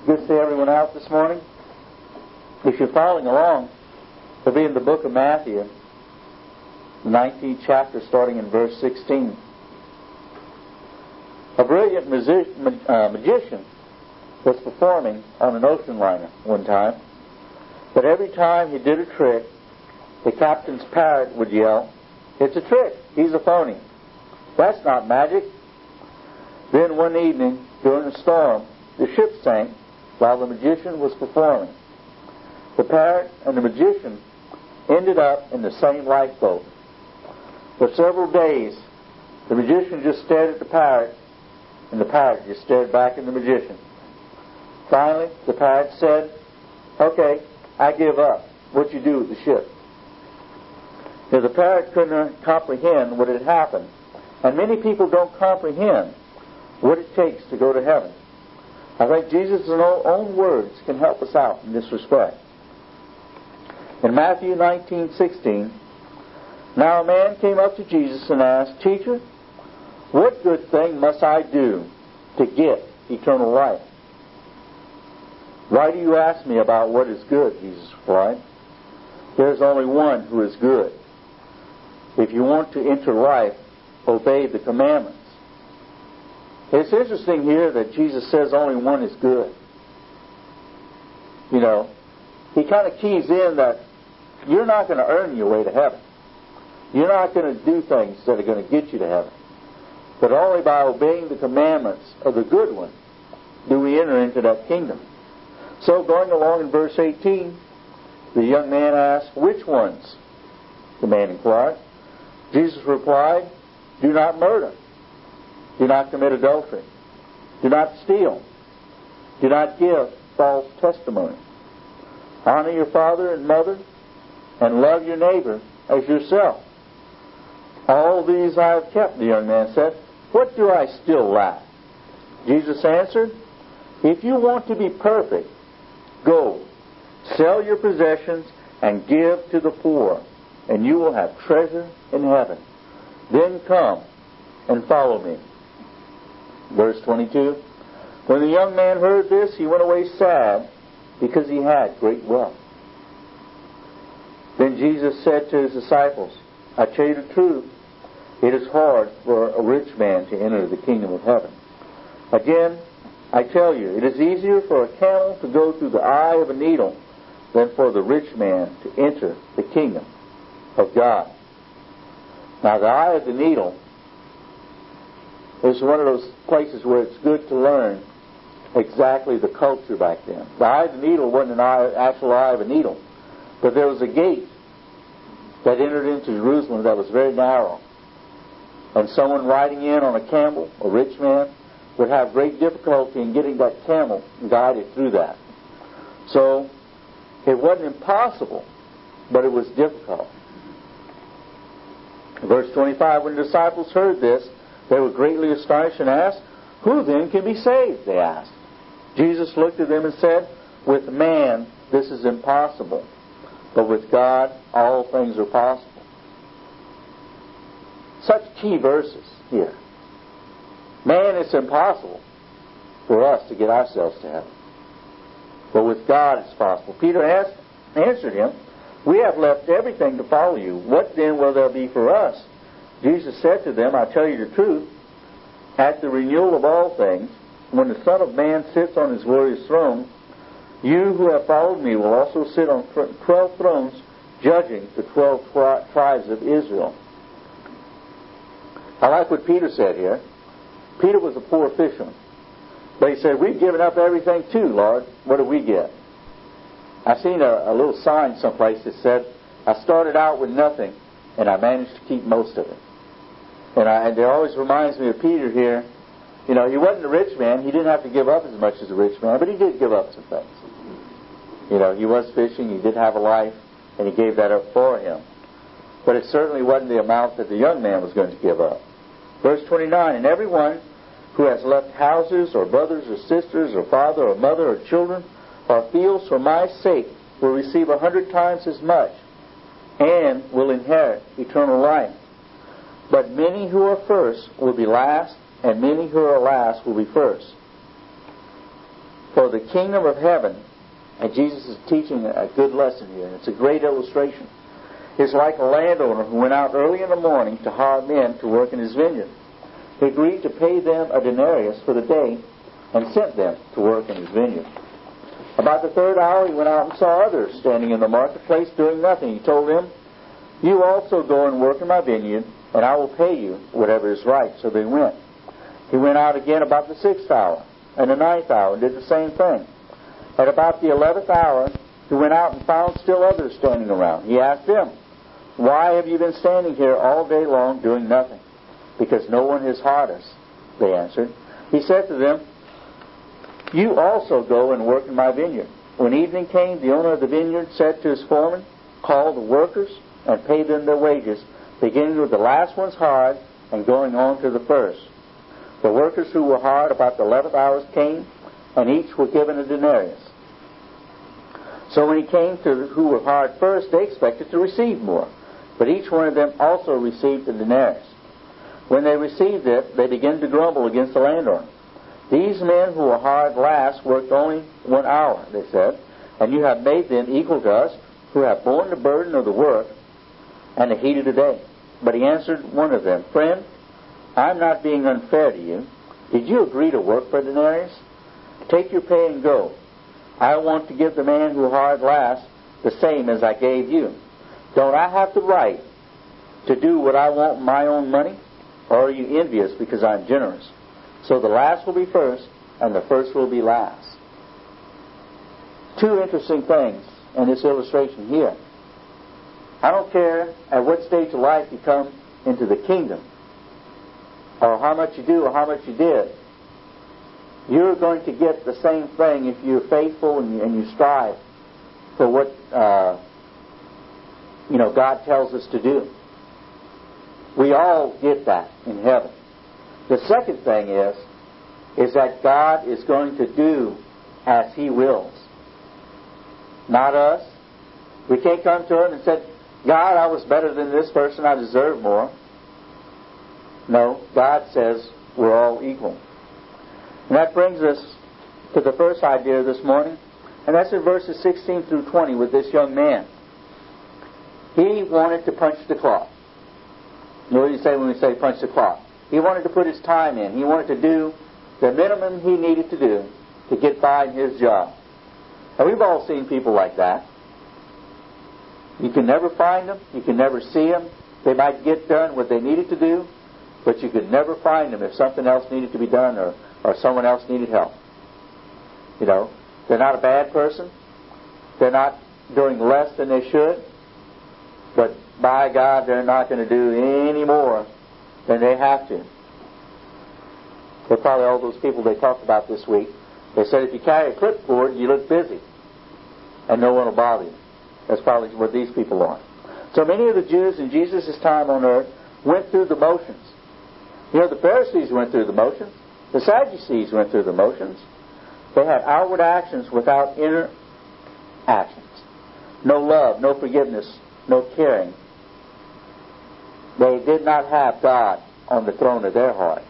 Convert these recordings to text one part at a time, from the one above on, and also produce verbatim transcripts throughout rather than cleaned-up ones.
Good to see everyone out this morning. If you're following along, we'll be in the book of Matthew, the nineteenth chapter, starting in verse sixteen. A brilliant music, uh, magician was performing on an ocean liner one time, but every time he did a trick, the captain's parrot would yell, "It's a trick, he's a phony. That's not magic." Then one evening, during a storm, the ship sank while the magician was performing. The parrot and the magician ended up in the same lifeboat. For several days, the magician just stared at the parrot, and the parrot just stared back at the magician. Finally, the parrot said, "Okay, I give up. What you do with the ship?" Now, the parrot couldn't comprehend what had happened, and many people don't comprehend what it takes to go to heaven. I think Jesus' own words can help us out in this respect. In Matthew nineteen sixteen, now a man came up to Jesus and asked, "Teacher, what good thing must I do to get eternal life?" "Why do you ask me about what is good?" Jesus replied. "There's only one who is good. If you want to enter life, obey the commandments." It's interesting here that Jesus says only one is good. You know, he kind of keys in that you're not going to earn your way to heaven. You're not going to do things that are going to get you to heaven. But only by obeying the commandments of the good one do we enter into that kingdom. So going along in verse eighteen, the young man asked, "Which ones?" The man inquired. Jesus replied, "Do not murder. Do not commit adultery. Do not steal. Do not give false testimony. Honor your father and mother, and love your neighbor as yourself. All these I have kept," the young man said. "What do I still lack?" Jesus answered, "If you want to be perfect, go, sell your possessions and give to the poor, and you will have treasure in heaven. Then come and follow me." Verse twenty-two, when the young man heard this, he went away sad because he had great wealth. Then Jesus said to his disciples, "I tell you the truth, it is hard for a rich man to enter the kingdom of heaven. Again, I tell you, it is easier for a camel to go through the eye of a needle than for the rich man to enter the kingdom of God." Now, the eye of the needle is one of those places where it's good to learn exactly the culture back then. The eye of the needle wasn't an eye, actual eye of a needle, but there was a gate that entered into Jerusalem that was very narrow. And someone riding in on a camel, a rich man, would have great difficulty in getting that camel guided through that. So, it wasn't impossible, but it was difficult. Verse twenty-five, when the disciples heard this, they were greatly astonished and asked, "Who then can be saved?" they asked. Jesus looked at them and said, "With man this is impossible, but with God all things are possible." Such key verses here. Man, it's impossible for us to get ourselves to heaven, but with God it's possible. Peter asked, answered him, "We have left everything to follow you. What then will there be for us?" Jesus said to them, "I tell you the truth, at the renewal of all things, when the Son of Man sits on his glorious throne, you who have followed me will also sit on twelve thrones, judging the twelve tri- tribes of Israel." I like what Peter said here. Peter was a poor fisherman, but he said, "We've given up everything too, Lord. What do we get?" I've seen a, a little sign someplace that said, "I started out with nothing, and I managed to keep most of it." And, I, and it always reminds me of Peter here. You know, he wasn't a rich man. He didn't have to give up as much as a rich man, but he did give up some things. You know, he was fishing. He did have a life, and he gave that up for him. But it certainly wasn't the amount that the young man was going to give up. Verse twenty-nine, and everyone who has left houses or brothers or sisters or father or mother or children or fields for my sake will receive a hundred times as much and will inherit eternal life. But many who are first will be last, and many who are last will be first. For the kingdom of heaven, and Jesus is teaching a good lesson here, and it's a great illustration, is like a landowner who went out early in the morning to hire men to work in his vineyard. He agreed to pay them a denarius for the day and sent them to work in his vineyard. About the third hour he went out and saw others standing in the marketplace doing nothing. He told them, "You also go and work in my vineyard, and I will pay you whatever is right." So they went. He went out again about the sixth hour and the ninth hour and did the same thing. At about the eleventh hour he went out and found still others standing around. He asked them, "Why have you been standing here all day long doing nothing?" "Because no one has hired us," they answered. He said to them, "You also go and work in my vineyard." When evening came, the owner of the vineyard said to his foreman, "Call the workers and pay them their wages, beginning with the last ones hired and going on to the first." The workers who were hired about the eleventh hour came, and each were given a denarius. So when he came to who were hired first, they expected to receive more, but each one of them also received a denarius. When they received it, they began to grumble against the landowner. "These men who were hired last worked only one hour," they said, "and you have made them equal to us, who have borne the burden of the work and the heat of the day." But he answered one of them, "Friend, I am not being unfair to you. Did you agree to work for a denarius? Take your pay and go. I want to give the man who hired last the same as I gave you. Don't I have the right to do what I want with my own money? Or are you envious because I'm generous? So the last will be first, and the first will be last." Two interesting things in this illustration here. I don't care at what stage of life you come into the kingdom, or how much you do or how much you did. You're going to get the same thing if you're faithful and you, and you strive for what uh, you know God tells us to do. We all get that in heaven. The second thing is, is that God is going to do as He wills. Not us. We can't come to Him and say, "God, I was better than this person, I deserve more." No, God says we're all equal. And that brings us to the first idea this morning, and that's in verses sixteen through twenty with this young man. He wanted to punch the clock. You know what you say when we say punch the clock? He wanted to put his time in. He wanted to do the minimum he needed to do to get by in his job. And we've all seen people like that. You can never find them. You can never see them. They might get done what they needed to do, but you could never find them if something else needed to be done or, or someone else needed help. You know, they're not a bad person. They're not doing less than they should. But by God, they're not going to do any more than they have to. They're probably all those people they talked about this week. They said if you carry a clipboard, you look busy, and no one will bother you. That's probably what these people are. So many of the Jews in Jesus' time on earth went through the motions. You know, the Pharisees went through the motions. The Sadducees went through the motions. They had outward actions without inner actions. No love, no forgiveness, no caring. They did not have God on the throne of their heart.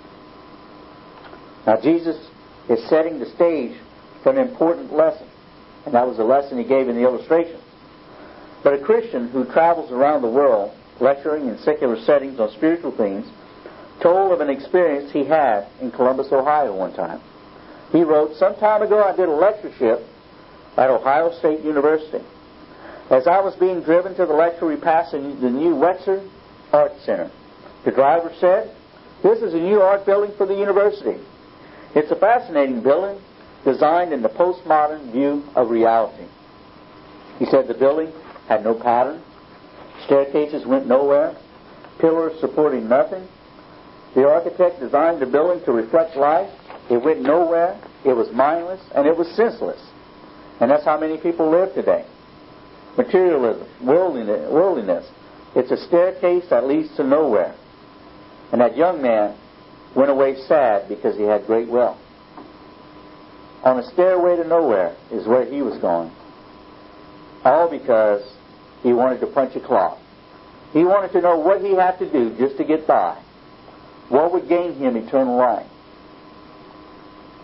Now Jesus is setting the stage for an important lesson. And that was the lesson he gave in the illustration. But a Christian who travels around the world, lecturing in secular settings on spiritual things, told of an experience he had in Columbus, Ohio one time. He wrote, "Some time ago I did a lectureship at Ohio State University. As I was being driven to the lecture, we passed the new Wexner Art Center. The driver said, 'This is a new art building for the university. It's a fascinating building, designed in the postmodern view of reality.' He said the building had no pattern. Staircases went nowhere. Pillars supporting nothing. The architect designed the building to reflect light. It went nowhere. It was mindless, and it was senseless. And that's how many people live today. Materialism, worldliness, worldliness. It's a staircase that leads to nowhere. And that young man went away sad because he had great wealth. On a stairway to nowhere is where he was going. All because he wanted to punch a clock. He wanted to know what he had to do just to get by. What would gain him eternal life?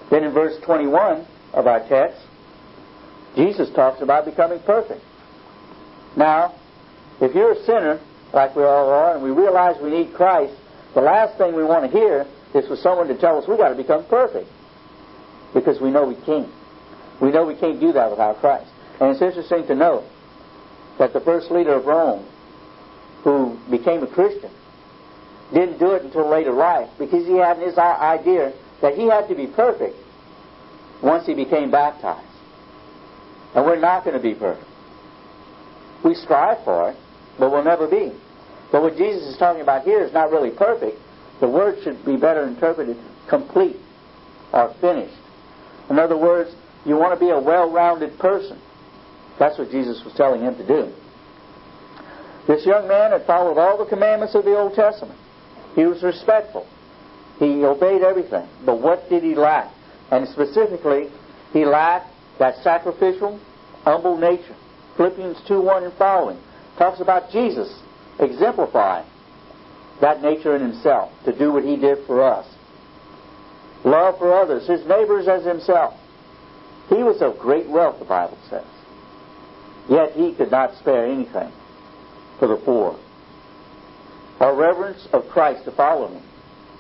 Then in verse twenty-one of our text, Jesus talks about becoming perfect. Now, if you're a sinner, like we all are, and we realize we need Christ, the last thing we want to hear is for someone to tell us we've got to become perfect. Because we know we can't. We know we can't do that without Christ. And it's interesting to note that the first leader of Rome, who became a Christian, didn't do it until later life because he had his idea that he had to be perfect once he became baptized. And we're not going to be perfect. We strive for it, but we'll never be. But what Jesus is talking about here is not really perfect. The word should be better interpreted complete or finished. In other words, you want to be a well-rounded person. That's what Jesus was telling him to do. This young man had followed all the commandments of the Old Testament. He was respectful. He obeyed everything. But what did he lack? And specifically, he lacked that sacrificial, humble nature. Philippians two one and following talks about Jesus exemplifying that nature in himself to do what he did for us. Love for others, his neighbors as himself. He was of great wealth, the Bible says. Yet he could not spare anything for the poor. Our reverence of Christ to follow him.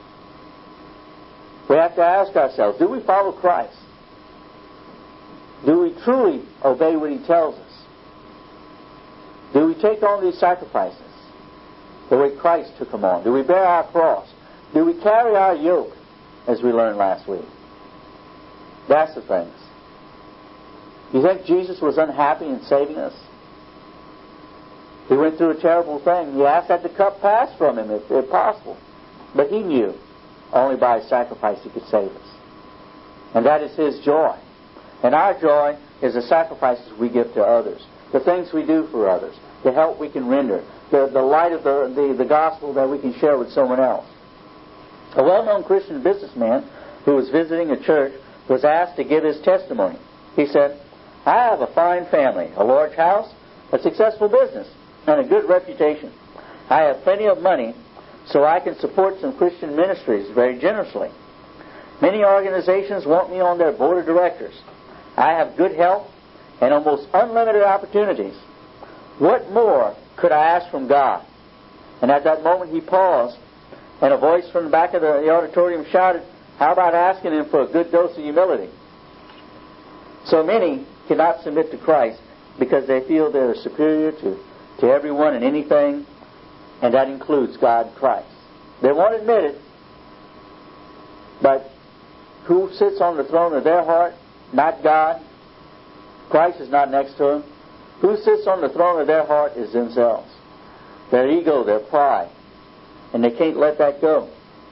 We have to ask ourselves, do we follow Christ? Do we truly obey what he tells us? Do we take on these sacrifices the way Christ took them on? Do we bear our cross? Do we carry our yoke, as we learned last week? That's the things. You think Jesus was unhappy in saving us? He went through a terrible thing. He asked that the cup pass from him, if, if possible. But he knew only by his sacrifice he could save us. And that is his joy. And our joy is the sacrifices we give to others, the things we do for others, the help we can render, the, the light of the, the, the gospel that we can share with someone else. A well-known Christian businessman who was visiting a church was asked to give his testimony. He said, I have a fine family, a large house, a successful business, and a good reputation. I have plenty of money, so I can support some Christian ministries very generously. Many organizations want me on their board of directors. I have good health and almost unlimited opportunities. What more could I ask from God? And at that moment he paused, and a voice from the back of the, the auditorium shouted, how about asking him for a good dose of humility? So many cannot submit to Christ because they feel they're superior to, to everyone and anything, and that includes God and Christ. They won't admit it, but who sits on the throne of their heart? Not God. Christ is not next to them. Who sits on the throne of their heart is themselves. Their ego, their pride. And they can't let that go.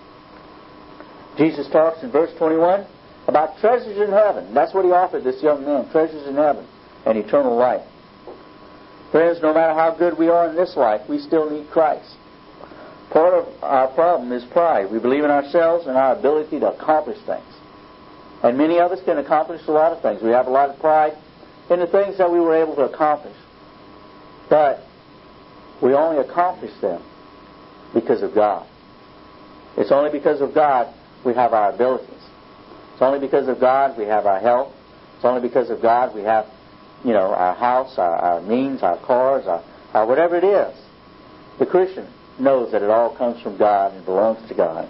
Jesus talks in verse twenty-one about treasures in heaven. That's what he offered this young man, treasures in heaven and eternal life. Friends, no matter how good we are in this life, we still need Christ. Part of our problem is pride. We believe in ourselves and our ability to accomplish things. And many of us can accomplish a lot of things. We have a lot of pride in the things that we were able to accomplish. But we only accomplish them because of God. It's only because of God we have our abilities. It's only because of God we have our health. It's only because of God we have, you know, our house, our, our means, our cars, our, our whatever it is. The Christian knows that it all comes from God and belongs to God.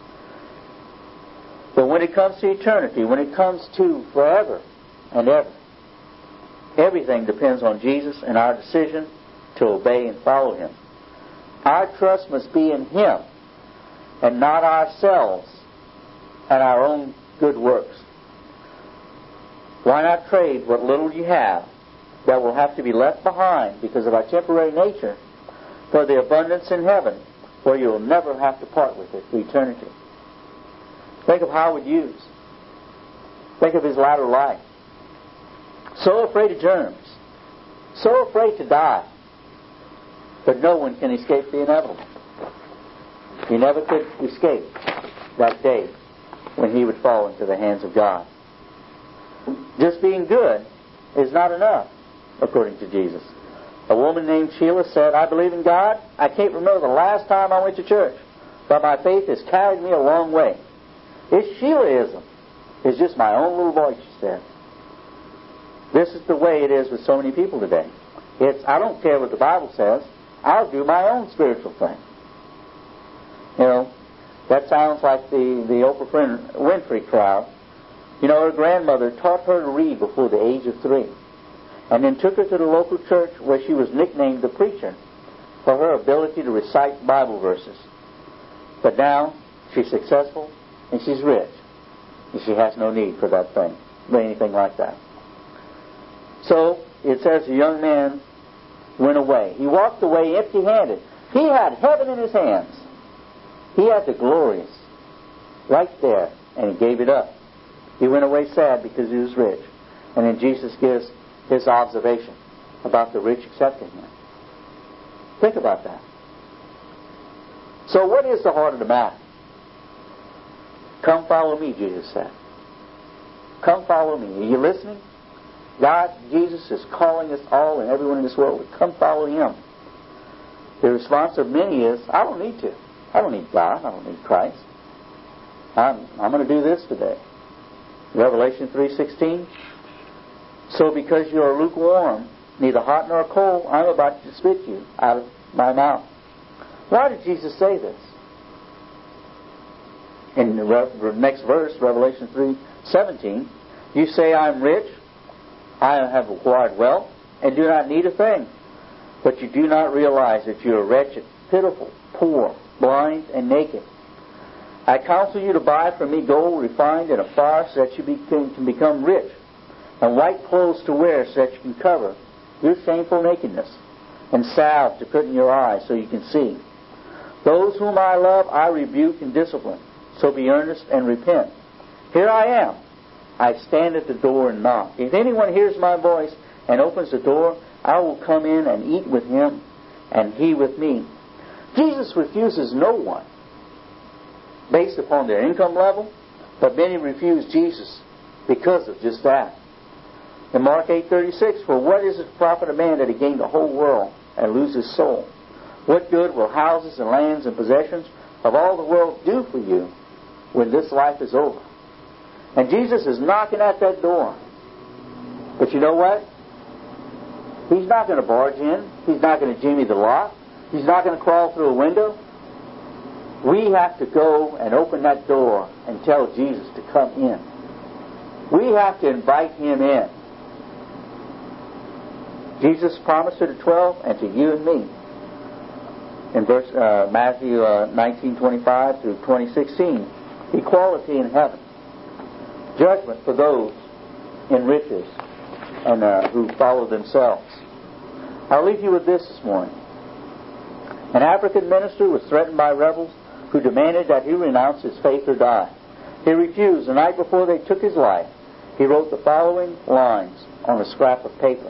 But when it comes to eternity, when it comes to forever and ever, everything depends on Jesus and our decision to obey and follow Him. Our trust must be in Him and not ourselves and our own good works. Why not trade what little you have that will have to be left behind because of our temporary nature for the abundance in heaven where you will never have to part with it for eternity? Think of Howard Hughes. Think of his latter life. So afraid of germs. So afraid to die. But no one can escape the inevitable. He never could escape that day when he would fall into the hands of God. Just being good is not enough, according to Jesus. A woman named Sheila said, I believe in God. I can't remember the last time I went to church, but my faith has carried me a long way. It's Sheilaism It's just my own little voice, she said. This is the way it is with so many people today. It's, I don't care what the Bible says. I'll do my own spiritual thing. You know, that sounds like the, the Oprah Winfrey crowd. You know, her grandmother taught her to read before the age of three, and then took her to the local church where she was nicknamed the preacher for her ability to recite Bible verses. But now she's successful and she's rich, and she has no need for that thing, or anything like that. So it says the young man went away. He walked away empty-handed. He had heaven in his hands. He had the glories right there, and he gave it up. He went away sad because he was rich. And then Jesus gives his observation about the rich accepting him. Think about that. So what is the heart of the matter? Come follow me, Jesus said. Come follow me. Are you listening? God, Jesus is calling us all and everyone in this world to come follow him. The response of many is, I don't need to. I don't need God. I don't need Christ. I'm, I'm going to do this today. Revelation three sixteen. So because you are lukewarm, neither hot nor cold, I'm about to spit you out of my mouth. Why did Jesus say this? In the re- next verse, Revelation three seventeen, you say I'm rich, I have acquired wealth, and do not need a thing. But you do not realize that you are wretched, pitiful, poor, blind, and naked. I counsel you to buy from me gold refined in a fire so that you be, can, can become rich, and white clothes to wear so that you can cover your shameful nakedness, and salve to put in your eyes so you can see. Those whom I love I rebuke and discipline, so be earnest and repent. Here I am. I stand at the door and knock. If anyone hears my voice and opens the door, I will come in and eat with him, and he with me. Jesus refuses no one based upon their income level, but many refuse Jesus because of just that. In Mark eight thirty-six, for what is it to profit a man that he gain the whole world and lose his soul? What good will houses and lands and possessions of all the world do for you when this life is over? And Jesus is knocking at that door. But you know what? He's not going to barge in. He's not going to jimmy the lock. He's not going to crawl through a window. We have to go and open that door and tell Jesus to come in. We have to invite him in. Jesus promised to the twelve and to you and me. In verse uh, Matthew uh, nineteen twenty-five through twenty sixteen, equality in heaven, judgment for those in riches and uh, who follow themselves. I'll leave you with this this morning. An African minister was threatened by rebels who demanded that he renounce his faith or die. He refused. The night before they took his life, he wrote the following lines on a scrap of paper.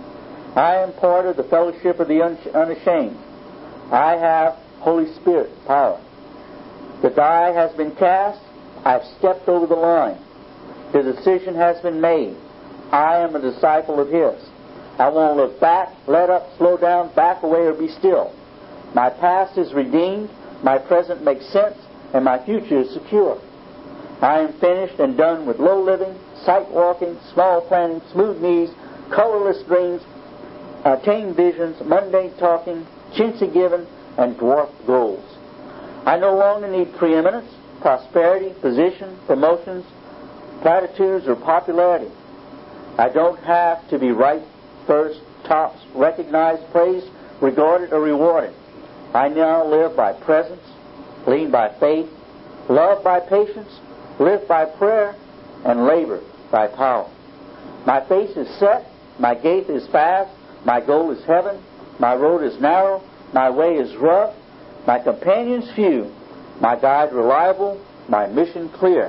I am part of the fellowship of the unashamed. I have Holy Spirit power. The die has been cast. I've stepped over the line. The decision has been made. I am a disciple of his. I won't look back, let up, slow down, back away, or be still. My past is redeemed, my present makes sense, and my future is secure. I am finished and done with low living, sight walking, small planning, smooth knees, colorless dreams, uh, tame visions, mundane talking, chintzy giving, and dwarfed goals. I no longer need preeminence, prosperity, position, promotions, platitudes, or popularity. I don't have to be right, first, tops, recognized, praised, regarded, or rewarded. I now live by presence, lead by faith, love by patience, live by prayer, and labor by power. My face is set, my gait is fast, my goal is heaven, my road is narrow, my way is rough, my companions few, my guide reliable, my mission clear.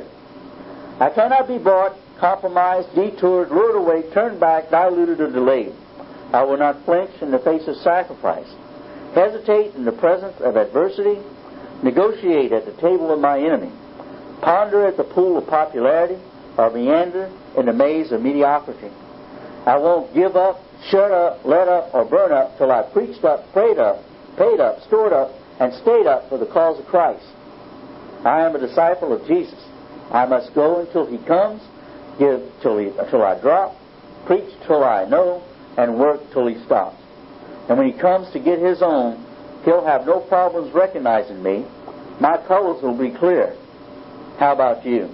I cannot be bought, compromised, detoured, lured away, turned back, diluted, or delayed. I will not flinch in the face of sacrifice, hesitate in the presence of adversity, negotiate at the table of my enemy, ponder at the pool of popularity, or meander in the maze of mediocrity. I won't give up, shut up, let up, or burn up till I've preached up, prayed up, paid up, stored up, and stayed up for the cause of Christ. I am a disciple of Jesus, I must go until He comes, give till, he, till I drop, preach till I know, and work till He stops. And when He comes to get His own, He'll have no problems recognizing me. My colors will be clear. How about you?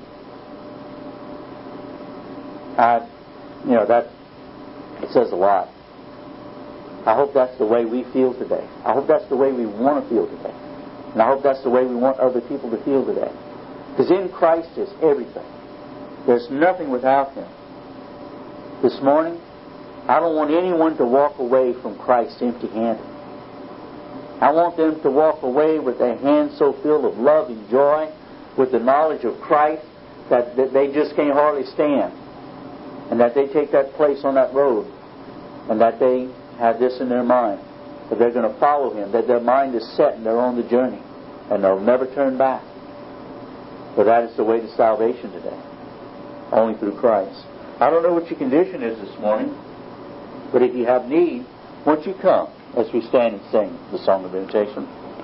I, you know, that it says a lot. I hope that's the way we feel today. I hope that's the way we want to feel today. And I hope that's the way we want other people to feel today. Because in Christ is everything. There's nothing without Him. This morning, I don't want anyone to walk away from Christ empty-handed. I want them to walk away with their hands so filled of love and joy, with the knowledge of Christ, that, that they just can't hardly stand. And that they take that place on that road, and that they have this in their mind, that they're going to follow Him, that their mind is set and they're on the journey, and they'll never turn back. But that is the way to salvation today, only through Christ. I don't know what your condition is this morning, but if you have need, won't you come as we stand and sing the song of invitation?